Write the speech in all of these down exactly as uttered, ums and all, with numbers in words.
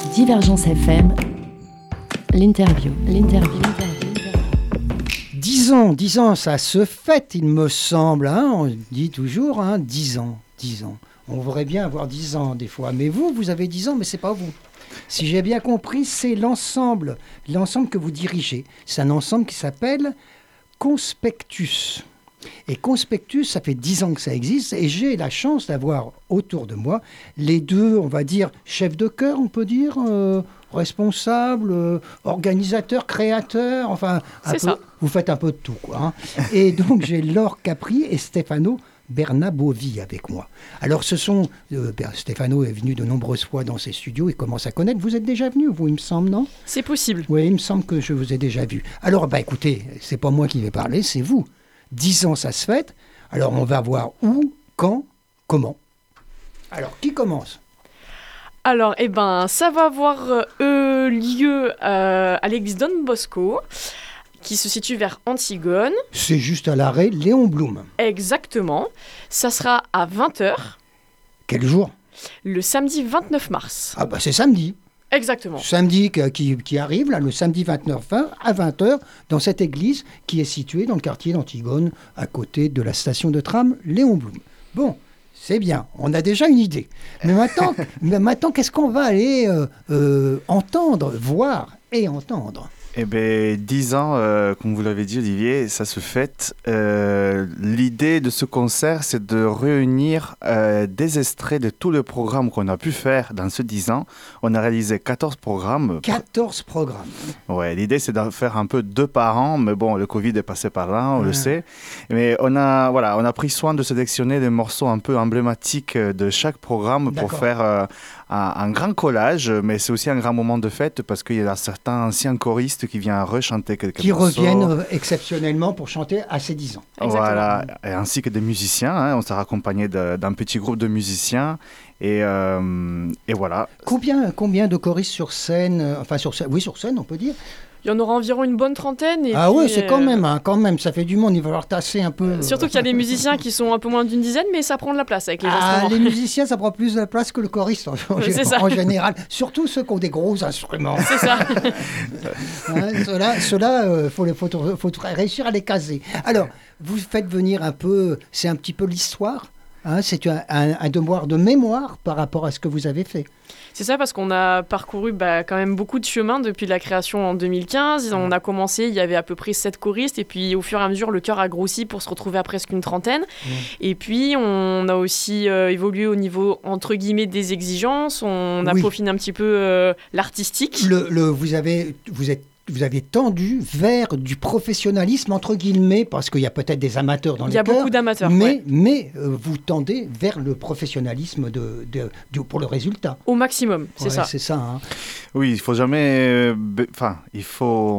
Divergence F M, l'interview, l'interview. Dix ans, dix ans, ça se fête, il me semble. Hein, on dit toujours, hein, dix ans, dix ans. On voudrait bien avoir dix ans des fois. Mais vous, vous avez dix ans, mais c'est pas vous. Si j'ai bien compris, c'est l'ensemble, l'ensemble que vous dirigez. C'est un ensemble qui s'appelle Conspectus. Et Conspectus, ça fait dix ans que ça existe et j'ai la chance d'avoir autour de moi les deux, on va dire, chefs de chœur, on peut dire, euh, responsables, euh, organisateurs, créateurs, enfin, un peu, ça. Vous faites un peu de tout, quoi. Hein. Et donc, j'ai Laure Capri et Stefano Bernabovi avec moi. Alors, ce sont... Euh, Stefano est venu de nombreuses fois dans ces studios, il commence à connaître. Vous êtes déjà venu, vous, il me semble, non ? C'est possible. Oui, il me semble que je vous ai déjà vu. Alors, bah, écoutez, c'est pas moi qui vais parler, c'est vous. Dix ans, ça se fête. Alors, on va voir où, quand, comment. Alors, qui commence ? Alors, eh ben, ça va avoir euh, lieu euh, à l'église Don Bosco, qui se situe vers Antigone. C'est juste à l'arrêt Léon Blum. Exactement. Ça sera à vingt heures. Quel jour ? Le samedi vingt-neuf mars. Ah bah c'est samedi. Exactement. Samedi qui, qui arrive, là, le samedi vingt-neuf à vingt heures, dans cette église qui est située dans le quartier d'Antigone, à côté de la station de tram Léon Blum. Bon, c'est bien, on a déjà une idée. Mais maintenant, mais maintenant qu'est-ce qu'on va aller euh, euh, entendre, voir et entendre ? Eh bien, dix ans, euh, comme vous l'avez dit, Olivier, ça se fête. Euh, l'idée de ce concert, c'est de réunir euh, des extraits de tout le programme qu'on a pu faire dans ce dix ans. On a réalisé quatorze programmes. quatorze programmes. Ouais, l'idée, c'est de faire un peu deux par an, mais bon, le Covid est passé par là, on ouais. le sait. Mais on a, voilà, on a pris soin de sélectionner des morceaux un peu emblématiques de chaque programme D'accord. pour faire euh, un, un grand collage, mais c'est aussi un grand moment de fête parce qu'il y a certains anciens choristes qui viennent rechanter quelques Qui morceaux. reviennent euh, exceptionnellement pour chanter à ces dix ans. Exactement. Voilà, et ainsi que des musiciens. Hein. On s'est accompagné de, d'un petit groupe de musiciens. Et, euh, et voilà. Combien, combien de choristes sur scène euh, Enfin, sur scène, oui, sur scène, on peut dire. Il y en aura environ une bonne trentaine. Et ah puis, oui, c'est euh, quand même, hein, quand même, ça fait du monde, il va falloir tasser un peu. Surtout qu'il y a des musiciens qui sont un peu moins d'une dizaine, mais ça prend de la place avec les ah, instruments. les musiciens, ça prend plus de place que le choriste en, en, C'est ça. en général. Surtout ceux qui ont des gros instruments. C'est ça. hein, ceux-là, ceux-là euh, faut, faut, faut réussir à les caser. Alors, vous faites venir un peu, c'est un petit peu l'histoire. Hein, c'est un, un, un devoir de mémoire par rapport à ce que vous avez fait. C'est ça, parce qu'on a parcouru bah, quand même beaucoup de chemin depuis la création en deux mille quinze. On a commencé, il y avait à peu près sept choristes, et puis au fur et à mesure, le chœur a grossi pour se retrouver à presque une trentaine. Mmh. Et puis, on a aussi euh, évolué au niveau, entre guillemets, des exigences. On a oui. peaufiné un petit peu euh, l'artistique. Le, le, vous, avez, vous êtes Vous avez tendu vers du professionnalisme, entre guillemets, parce qu'il y a peut-être des amateurs dans les chœurs. Il y a beaucoup d'amateurs, Mais, ouais. mais euh, vous tendez vers le professionnalisme de, de, de, pour le résultat. Au maximum, c'est ouais, ça. C'est ça hein. Oui, il ne faut jamais... Enfin, il ne faut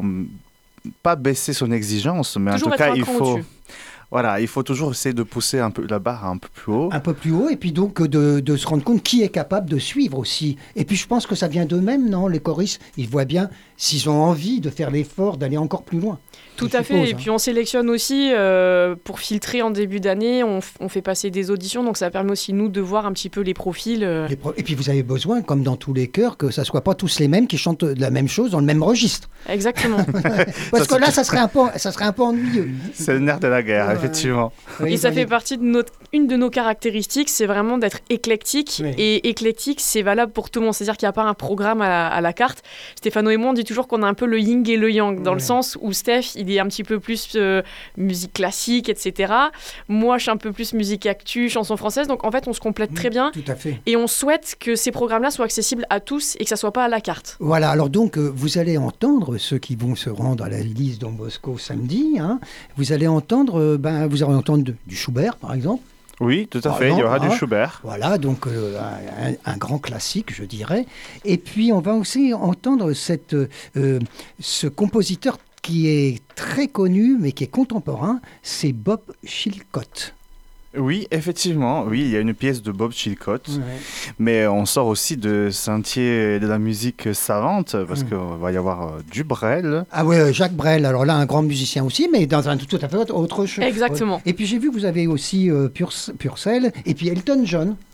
pas baisser son exigence, mais Toujours en tout cas, il faut... Au-dessus. Voilà, il faut toujours essayer de pousser un peu la barre un peu plus haut. Un peu plus haut, et puis donc de, de se rendre compte qui est capable de suivre aussi. Et puis je pense que ça vient d'eux-mêmes, non ? Les choristes, ils voient bien s'ils ont envie de faire l'effort d'aller encore plus loin. Tout à fait, et hein. puis on sélectionne aussi euh, pour filtrer en début d'année, on, f- on fait passer des auditions, donc ça permet aussi nous de voir un petit peu les profils. Euh... Les pro- et puis vous avez besoin, comme dans tous les chœurs, que ça ne soit pas tous les mêmes qui chantent la même chose dans le même registre. Exactement. Parce que là, ça serait, un peu, ça serait un peu ennuyeux. C'est le nerf de la guerre, ouais. effectivement. Oui, et ça allez. fait partie de notre, une de nos caractéristiques, c'est vraiment d'être éclectique. Oui. Et éclectique, c'est valable pour tout le monde, c'est-à-dire qu'il n'y a pas un programme à la, à la carte. Stéphano et moi, on dit toujours qu'on a un peu le yin et le yang, dans ouais. le sens où Steph, il est un petit peu plus euh, musique classique, et cetera. Moi, je suis un peu plus musique actu, chanson française. Donc, en fait, on se complète très bien. Tout à fait. Et on souhaite que ces programmes-là soient accessibles à tous et que ça ne soit pas à la carte. Voilà. Alors, donc, euh, vous allez entendre, ceux qui vont se rendre à l'église Don Bosco samedi, hein, vous allez entendre, euh, ben, vous allez entendre de, du Schubert, par exemple. Oui, tout à fait, il y aura hein, du Schubert. Voilà, donc euh, un, un grand classique, je dirais. Et puis, on va aussi entendre cette, euh, ce compositeur qui est très connu, mais qui est contemporain, c'est Bob Chilcott. Oui, effectivement, oui, il y a une pièce de Bob Chilcott, ouais. mais on sort aussi de sentier de la musique savante, parce mmh. qu'il va y avoir euh, du Brel. Ah ouais, Jacques Brel, alors là, un grand musicien aussi, mais dans un tout à fait autre chose. Exactement. Et puis j'ai vu que vous avez aussi euh, Purcell, et puis Elton John.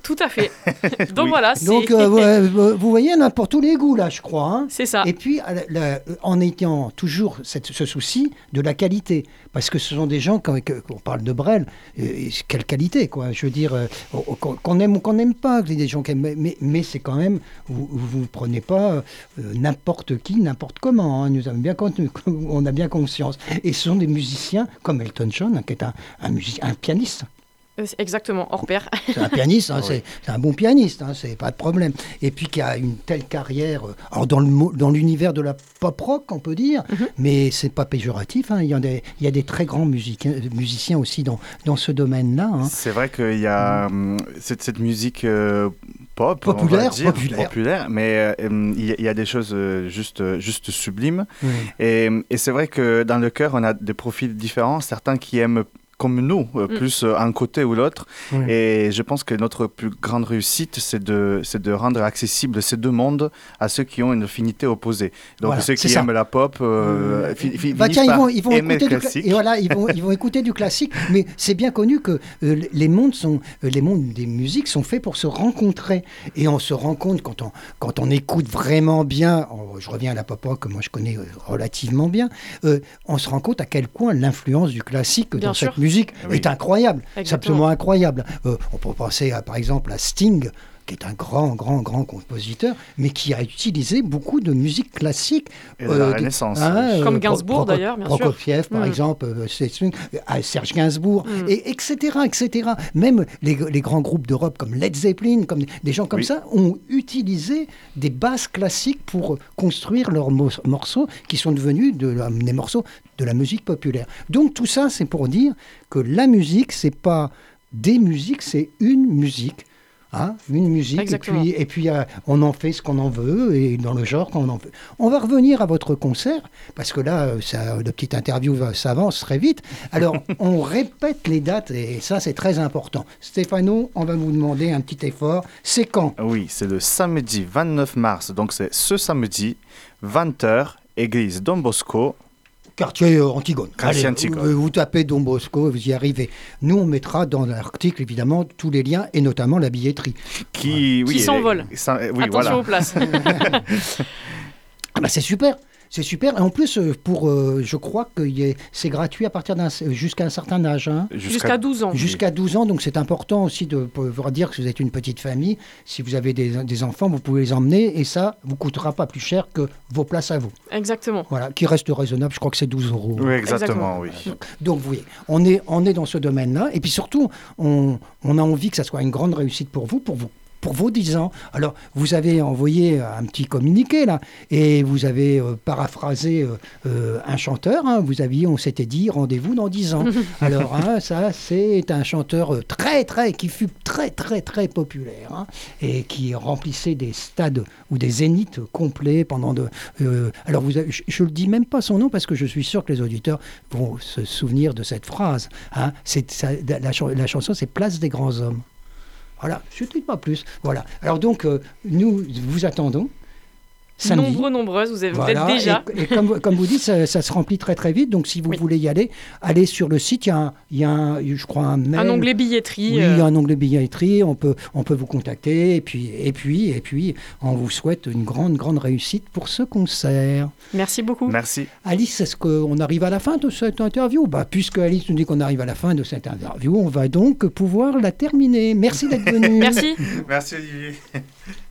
Tout à fait. Donc oui. voilà. C'est... Donc euh, ouais, vous voyez, on a pour tous les goûts là, je crois. Hein. C'est ça. Et puis la, la, en ayant toujours cette, ce souci de la qualité, parce que ce sont des gens quand, quand on parle de Brel, euh, quelle qualité quoi. Je veux dire euh, qu'on aime ou qu'on n'aime pas, des gens qui aiment, mais, mais c'est quand même vous vous prenez pas euh, n'importe qui, n'importe comment. Hein. Nous avons bien on a bien conscience. Et ce sont des musiciens comme Elton John, hein, qui est un, un musicien, un pianiste. Exactement, hors pair. C'est un pianiste, hein, oui. c'est, c'est un bon pianiste, hein, c'est pas de problème. Et puis qui a une telle carrière, euh, alors dans, le, dans l'univers de la pop rock, on peut dire, mm-hmm. mais c'est pas péjoratif. Hein, il y a des, il y a des très grands musiciens, musiciens aussi dans, dans ce domaine-là. Hein. C'est vrai qu'il y a mm. cette, cette musique euh, pop, populaire, on va dire, populaire. populaire, mais euh, il, y a, il y a des choses euh, juste, juste sublimes. Mm. Et, et c'est vrai que dans le chœur, on a des profils différents, certains qui aiment comme nous, euh, mm. plus euh, un côté ou l'autre. Mm. Et je pense que notre plus grande réussite, c'est de, c'est de rendre accessible ces deux mondes à ceux qui ont une affinité opposée. Donc voilà, ceux qui aiment ça. la pop, euh, mm. fi, fi, bah, tiens, ils vont, ils vont aimer écouter le classique. Du, et voilà, ils vont, ils vont écouter du classique. Mais c'est bien connu que euh, les mondes sont, euh, les mondes des musiques sont faits pour se rencontrer. Et on se rend compte quand on, quand on écoute vraiment bien. Oh, je reviens à la pop rock que moi je connais euh, relativement bien. Euh, on se rend compte à quel point l'influence du classique bien dans sûr. cette musique oui. est incroyable, Exactement. c'est absolument incroyable. Euh, on peut penser à, par exemple à Sting, qui est un grand, grand, grand compositeur, mais qui a utilisé beaucoup de musique classique. Et de euh, la Renaissance. Hein, Comme Gainsbourg, Pro- d'ailleurs, bien Prokofiev, sûr. par mmh. exemple, euh, euh, Serge Gainsbourg, mmh. et, etc., et cetera. Même les, les grands groupes d'Europe comme Led Zeppelin, comme des gens comme oui. ça, ont utilisé des bases classiques pour construire leurs mo- morceaux, qui sont devenus de, de, des morceaux de la musique populaire. Donc tout ça, c'est pour dire que la musique, c'est pas des musiques, c'est une musique. Hein, une musique, Exactement. et puis, et puis euh, on en fait ce qu'on en veut, et dans le genre qu'on en veut. On va revenir à votre concert, parce que là, ça, le petit interview va, s'avance très vite. Alors, on répète les dates, et ça, c'est très important. Stéphano, on va vous demander un petit effort. C'est quand ? Oui, c'est le samedi vingt-neuf mars, donc c'est ce samedi, vingt heures, église Don Bosco. Quartier euh, Antigone. Quartier Allez, Antigone. Vous, vous tapez Don Bosco, vous y arrivez. Nous, on mettra dans l'article, évidemment, tous les liens, et notamment la billetterie. Qui, oui, Qui s'envole. Oui, Attention voilà. aux places. Ah bah, c'est super. C'est super. Et en plus, pour, euh, je crois que y a, c'est gratuit à partir d'un, jusqu'à un certain âge. Hein. Jusqu'à, jusqu'à douze ans. Jusqu'à douze ans. Donc, c'est important aussi de pouvoir dire que vous êtes une petite famille. Si vous avez des, des enfants, vous pouvez les emmener. Et ça ne vous coûtera pas plus cher que vos places à vous. Exactement. Voilà, qui reste raisonnable. Je crois que c'est douze euros. Oui, exactement. exactement. Oui. Donc, donc, vous voyez, on est, on est dans ce domaine-là. Et puis surtout, on, on a envie que ça soit une grande réussite pour vous, pour vous. Pour vos dix ans. Alors, vous avez envoyé un petit communiqué, là, et vous avez euh, paraphrasé euh, euh, un chanteur. Hein, vous aviez, on s'était dit, rendez-vous dans dix ans. Alors, hein, ça, c'est un chanteur très, très, qui fut très, très, très populaire, hein, et qui remplissait des stades ou des zéniths complets pendant de... Euh, alors, vous avez, je ne le dis même pas son nom, parce que je suis sûr que les auditeurs vont se souvenir de cette phrase. Hein, c'est, ça, la, la chanson, c'est « Place des grands hommes ». Voilà, je ne dis pas plus. Voilà. Alors donc, euh, nous vous attendons. Samedi. Nombreux, nombreuses, vous êtes voilà, déjà. Et, et comme, comme vous dites, ça, ça se remplit très très vite. Donc si vous oui. voulez y aller, allez sur le site. Il y a, un, il y a un, je crois, un mail. Un onglet billetterie. Oui, il y a un onglet billetterie. On peut, on peut vous contacter. Et puis, et puis, et puis, on vous souhaite une grande, grande réussite pour ce concert. Merci beaucoup. Merci. Alice, est-ce qu'on arrive à la fin de cette interview ? Bah, puisque Alice nous dit qu'on arrive à la fin de cette interview, on va donc pouvoir la terminer. Merci d'être venu. Merci. Merci Olivier.